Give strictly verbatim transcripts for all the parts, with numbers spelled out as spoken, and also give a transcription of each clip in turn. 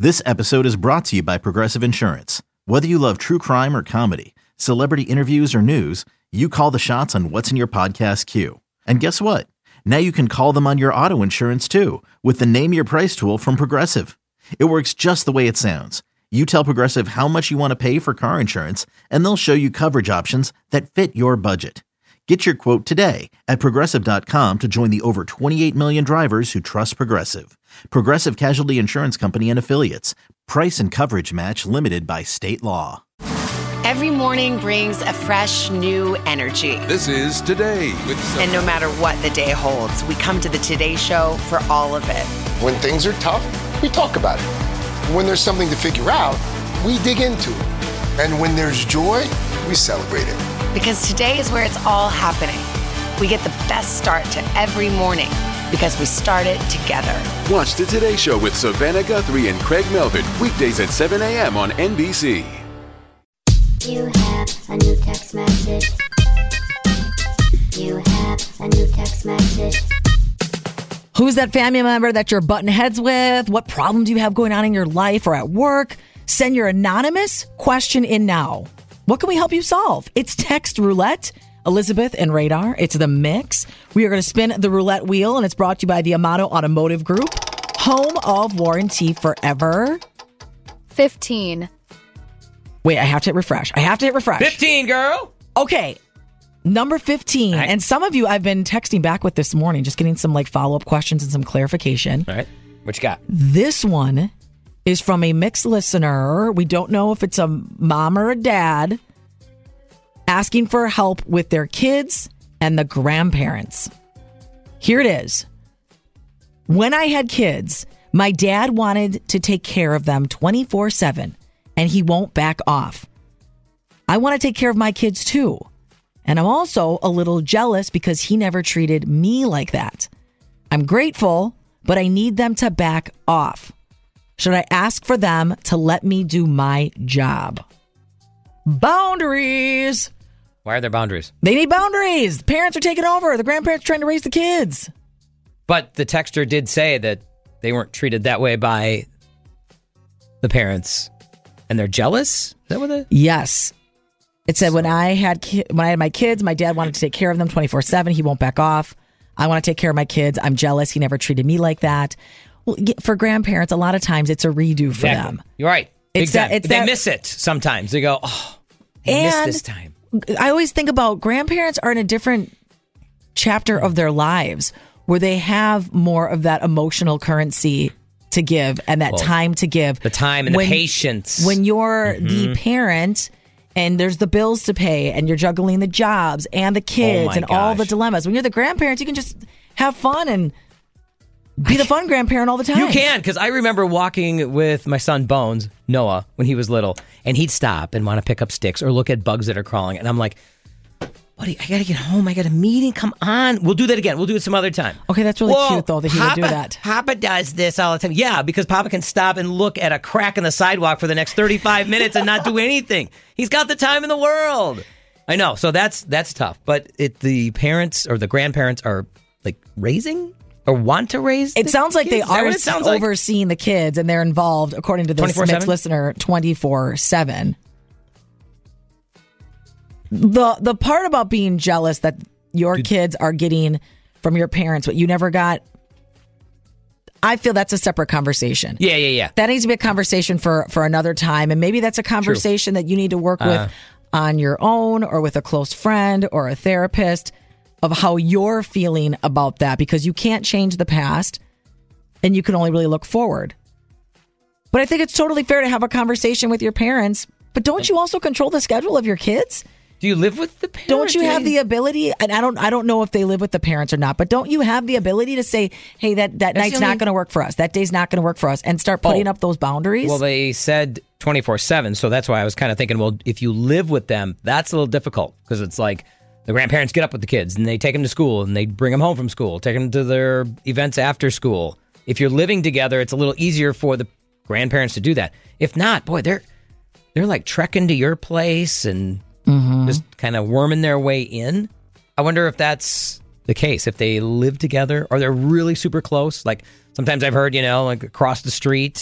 This episode is brought to you by Progressive Insurance. Whether you love true crime or comedy, celebrity interviews or news, you call the shots on what's in your podcast queue. And guess what? Now you can call them on your auto insurance too with the Name Your Price tool from Progressive. It works just the way it sounds. You tell Progressive how much you want to pay for car insurance, and they'll show you coverage options that fit your budget. Get your quote today at Progressive dot com to join the over twenty-eight million drivers who trust Progressive. Progressive Casualty Insurance Company and Affiliates. Price and coverage match limited by state law. Every morning brings a fresh, new energy. This is Today with Sophie. And no matter what the day holds, we come to the Today Show for all of it. When things are tough, we talk about it. When there's something to figure out, we dig into it. And when there's joy, we celebrate it. Because today is where it's all happening. We get the best start to every morning because we start it together. Watch the Today Show with Savannah Guthrie and Craig Melvin, weekdays at seven a.m. on N B C. You have a new text message. You have a new text message. Who's that family member that you're butting heads with? What problems do you have going on in your life or at work? Send your anonymous question in now. What can we help you solve? It's Text Roulette. Elizabeth and Radar. It's the mix. We are going to spin the roulette wheel, and it's brought to you by the Amato Automotive Group, home of warranty forever. fifteen. Wait, I have to hit refresh. I have to hit refresh. fifteen, girl. Okay. Number fifteen. I- and some of you I've been texting back with this morning, just getting some like follow-up questions and some clarification. All right. What you got? This one is from a mixed listener. We don't know if it's a mom or a dad asking for help with their kids and the grandparents. Here it is. When I had kids, my dad wanted to take care of them twenty-four seven, and he won't back off. I want to take care of my kids too. And I'm also a little jealous because he never treated me like that. I'm grateful, but I need them to back off. Should I ask for them to let me do my job? Boundaries. Why are there boundaries? They need boundaries. The parents are taking over. The grandparents are trying to raise the kids. But the texter did say that they weren't treated that way by the parents, and they're jealous. Is that what it? Yes. It said when I had ki- when I had my kids, my dad wanted to take care of them twenty-four seven. He won't back off. I want to take care of my kids. I'm jealous. He never treated me like that. Well, for grandparents, a lot of times it's a redo for Exactly. them. You're right. It's exactly. that- it's they that- miss it sometimes. They go, oh, I missed And- this time. I always think about grandparents are in a different chapter of their lives where they have more of that emotional currency to give and that Well, time to give. The time and When- the patience. When you're Mm-hmm. the parent and there's the bills to pay and you're juggling the jobs and the kids Oh my and all the gosh. dilemmas. When you're the grandparents, you can just have fun and be the fun grandparent all the time. You can, because I remember walking with my son Bones, Noah, when he was little, and he'd stop and want to pick up sticks or look at bugs that are crawling. And I'm like, buddy, I got to get home. I got a meeting. Come on. We'll do that again. We'll do it some other time. Okay, that's really Whoa, cute, though, that he Papa, would do that. Papa does this all the time. Yeah, because Papa can stop and look at a crack in the sidewalk for the next thirty-five minutes and not do anything. He's got the time in the world. I know. So that's that's tough. But it, the parents or the grandparents are like raising or want to raise It the sounds like kids? they Is that are what it sounds like? overseeing the kids and they're involved, according to this twenty-four seven? mixed listener, twenty-four seven. The the part about being jealous that your kids are getting from your parents what you never got, I feel that's a separate conversation. Yeah, yeah, yeah. That needs to be a conversation for, for another time. And maybe that's a conversation that you need to work with Uh. on your own or with a close friend or a therapist of how you're feeling about that, because you can't change the past and you can only really look forward. But I think it's totally fair to have a conversation with your parents. But don't you also control the schedule of your kids? Do you live with the parents? Don't you have the ability? And I don't. I don't know if they live with the parents or not. But don't you have the ability to say, "Hey, that, that That's night's the not only- going to work for us. That day's not going to work for us," and start putting Oh. up those boundaries? Well, they said twenty-four seven, so that's why I was kind of thinking, well, if you live with them, that's a little difficult because it's like the grandparents get up with the kids and they take them to school and they bring them home from school, take them to their events after school. If you're living together, it's a little easier for the grandparents to do that. If not, boy, they're they're like trekking to your place and Mm-hmm. just kind of worming their way in. I wonder if that's the case, if they live together or they're really super close. Like sometimes I've heard, you know, like across the street,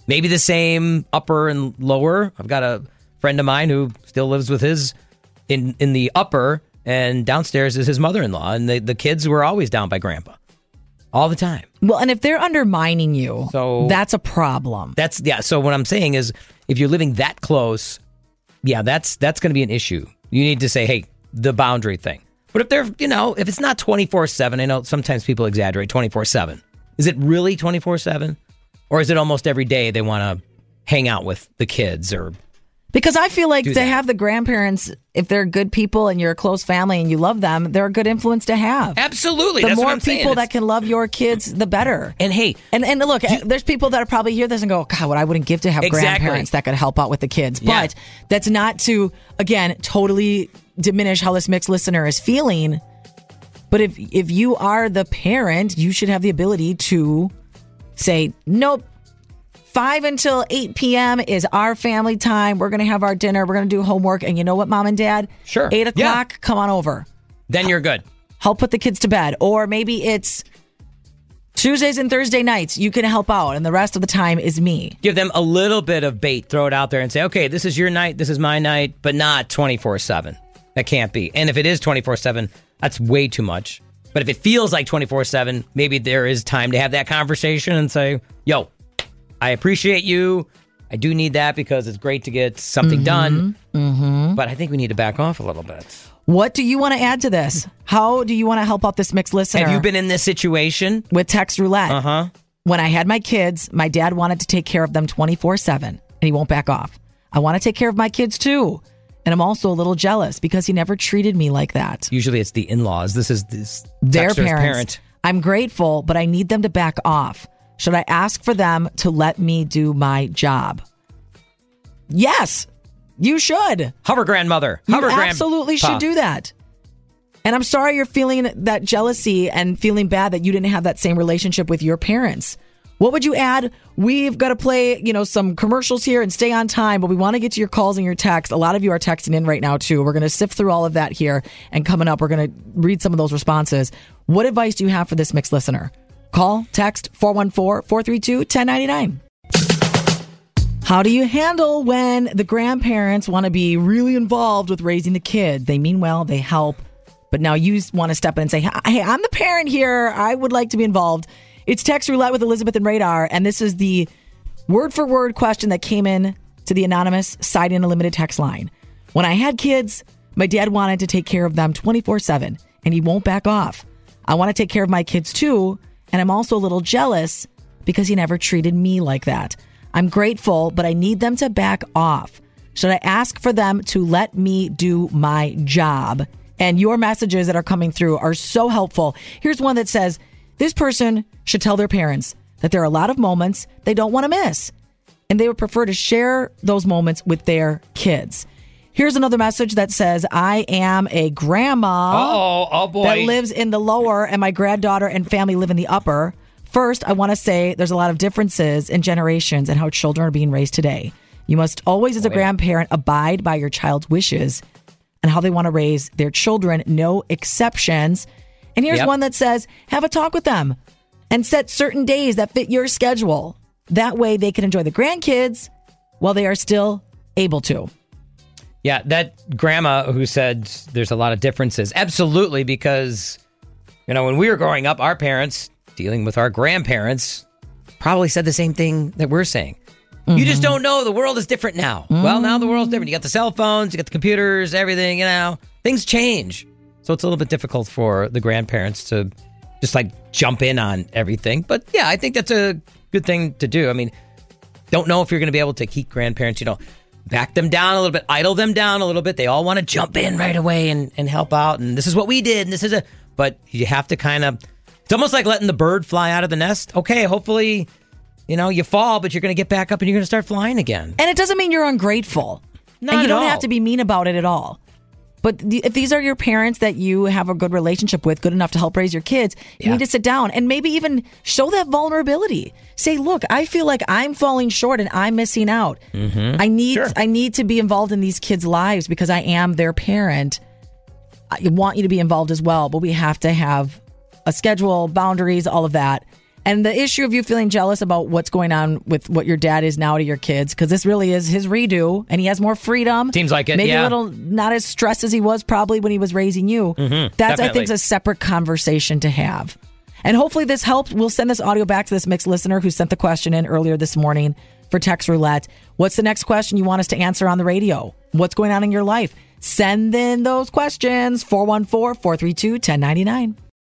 Maybe the same upper and lower. I've got a friend of mine who still lives with his in, in the upper, and downstairs is his mother-in-law. And the, the kids were always down by grandpa all the time. Well, and if they're undermining you, So- that's a problem. That's, yeah. So what I'm saying is if you're living that close, yeah, that's that's going to be an issue. You need to say, hey, the boundary thing. But if they're, you know, if it's not twenty-four seven, I know sometimes people exaggerate twenty-four seven. Is it really twenty-four seven? Or is it almost every day they want to hang out with the kids or... Because I feel like Do to that. have the grandparents, if they're good people and you're a close family and you love them, they're a good influence to have. Absolutely. The That's more what I'm saying. people that It's- can love your kids, the better. And hey, And and look, there's people that are probably hear this and go, God, what I wouldn't give to have Exactly. grandparents that could help out with the kids. Yeah. But that's not to, again, totally diminish how this mixed listener is feeling. But if if you are the parent, you should have the ability to say, nope, five until eight p.m. is our family time. We're going to have our dinner. We're going to do homework. And you know what, Mom and Dad? Sure. eight Yeah. o'clock, come on over. then you're good. Help put the kids to bed. Or maybe it's Tuesdays and Thursday nights. You can help out. And the rest of the time is me. Give them a little bit of bait, throw it out there and say, okay, this is your night, this is my night, but not twenty-four seven. That can't be. And if it is twenty-four seven, that's way too much. But if it feels like twenty-four seven, maybe there is time to have that conversation and say, yo, I appreciate you. I do need that because it's great to get something done. Mm-hmm. But I think we need to back off a little bit. What do you want to add to this? How do you want to help out this mixed listener? Have you been in this situation? with text roulette? Uh-huh. When I had my kids, my dad wanted to take care of them twenty-four seven, and he won't back off. I want to take care of my kids too. And I'm also a little jealous because he never treated me like that. Usually it's the in-laws. This is this Their texter's parents. parent. I'm grateful, but I need them to back off. Should I ask for them to let me do my job? Yes, you should. Hover grandmother. You Hover absolutely grandpa. should do that. And I'm sorry you're feeling that jealousy and feeling bad that you didn't have that same relationship with your parents. What would you add? We've got to play, you know, some commercials here and stay on time, but we want to get to your calls and your texts. A lot of you are texting in right now, too. We're going to sift through all of that here. And coming up, we're going to read some of those responses. What advice do you have for this mixed listener? Call, text four one four, four three two, one zero nine nine. How do you handle when the grandparents want to be really involved with raising the kids? They mean well, they help, but now you want to step in and say, hey, I'm the parent here. I would like to be involved. It's Text Roulette with Elizabeth and Radar, and this is the word-for-word question that came in to the anonymous Side In a Limited text line. When I had kids, my dad wanted to take care of them twenty-four seven, and he won't back off. I want to take care of my kids too, and I'm also a little jealous because he never treated me like that. I'm grateful, but I need them to back off. Should I ask for them to let me do my job? And your messages that are coming through are so helpful. Here's one that says, this person should tell their parents that there are a lot of moments they don't want to miss, and they would prefer to share those moments with their kids. Here's another message that says, I am a grandma Uh-oh, oh boy. that lives in the lower, and my granddaughter and family live in the upper. First, I want to say there's a lot of differences in generations and how children are being raised today. You must always, as a grandparent, abide by your child's wishes and how they want to raise their children, no exceptions. And here's Yep. one that says, have a talk with them and set certain days that fit your schedule. That way they can enjoy the grandkids while they are still able to. Yeah, that grandma who said there's a lot of differences. Absolutely, because, you know, when we were growing up, our parents dealing with our grandparents probably said the same thing that we're saying. Mm-hmm. You just don't know. The world is different now. Mm-hmm. Well, now the world's different. You got the cell phones, you got the computers, everything, you know. Things change. So it's a little bit difficult for the grandparents to just like jump in on everything. But yeah, I think that's a good thing to do. I mean, don't know if you're going to be able to keep grandparents, you know, back them down a little bit, idle them down a little bit. They all want to jump in right away and, and help out. And this is what we did. And this is a, but you have to kind of, it's almost like letting the bird fly out of the nest. Okay, hopefully, you know, you fall, but you're going to get back up and you're going to start flying again. And it doesn't mean you're ungrateful. Not and you at don't all. have to be mean about it at all. But th- if these are your parents that you have a good relationship with, good enough to help raise your kids, you Yeah. need to sit down and maybe even show that vulnerability. Say, look, I feel like I'm falling short and I'm missing out. Mm-hmm. I need Sure. I need to be involved in these kids' lives because I am their parent. I want you to be involved as well, but we have to have a schedule, boundaries, all of that. And the issue of you feeling jealous about what's going on with what your dad is now to your kids, because this really is his redo, and he has more freedom. Seems like it, Maybe yeah. a little not as stressed as he was probably when he was raising you. Mm-hmm, That's, I definitely. think, is a separate conversation to have. And hopefully this helped. We'll send this audio back to this mixed listener who sent the question in earlier this morning for Text Roulette. What's the next question you want us to answer on the radio? What's going on in your life? Send in those questions. four one four, four three two, one zero nine nine.